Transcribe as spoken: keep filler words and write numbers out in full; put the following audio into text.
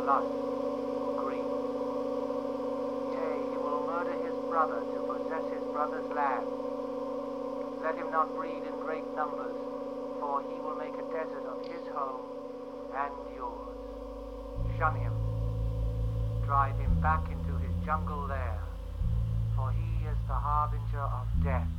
lust or greed. Yea, he will murder his brother to possess his brother's land. Let him not breed in great numbers, for he will make a desert of his home and yours. Shun him. Drive him back into his jungle lair, for he is the harbinger of death.